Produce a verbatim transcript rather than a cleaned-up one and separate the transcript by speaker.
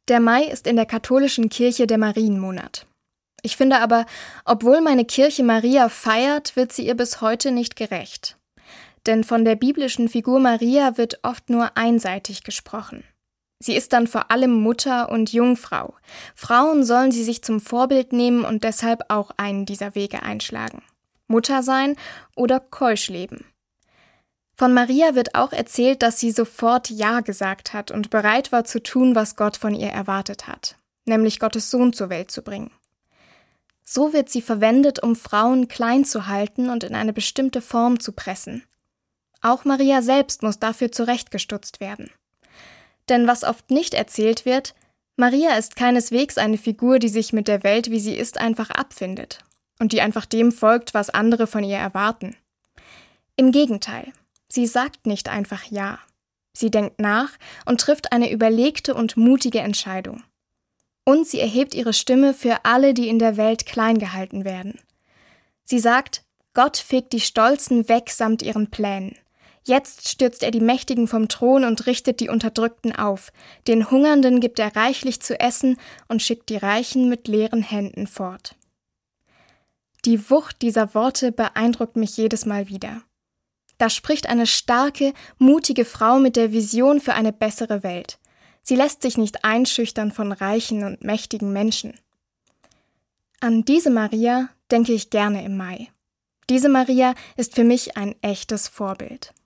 Speaker 1: Der Mai ist in der katholischen Kirche der Marienmonat. Ich finde aber, obwohl meine Kirche Maria feiert, wird sie ihr bis heute nicht gerecht. Denn von der biblischen Figur Maria wird oft nur einseitig gesprochen. Sie ist dann vor allem Mutter und Jungfrau. Frauen sollen sie sich zum Vorbild nehmen und deshalb auch einen dieser Wege einschlagen. Mutter sein oder keusch leben. Von Maria wird auch erzählt, dass sie sofort Ja gesagt hat und bereit war zu tun, was Gott von ihr erwartet hat, nämlich Gottes Sohn zur Welt zu bringen. So wird sie verwendet, um Frauen klein zu halten und in eine bestimmte Form zu pressen. Auch Maria selbst muss dafür zurechtgestutzt werden. Denn was oft nicht erzählt wird, Maria ist keineswegs eine Figur, die sich mit der Welt, wie sie ist, einfach abfindet und die einfach dem folgt, was andere von ihr erwarten. Im Gegenteil. Sie sagt nicht einfach Ja. Sie denkt nach und trifft eine überlegte und mutige Entscheidung. Und sie erhebt ihre Stimme für alle, die in der Welt klein gehalten werden. Sie sagt, Gott fegt die Stolzen weg samt ihren Plänen. Jetzt stürzt er die Mächtigen vom Thron und richtet die Unterdrückten auf. Den Hungernden gibt er reichlich zu essen und schickt die Reichen mit leeren Händen fort. Die Wucht dieser Worte beeindruckt mich jedes Mal wieder. Da spricht eine starke, mutige Frau mit der Vision für eine bessere Welt. Sie lässt sich nicht einschüchtern von reichen und mächtigen Menschen. An diese Maria denke ich gerne im Mai. Diese Maria ist für mich ein echtes Vorbild.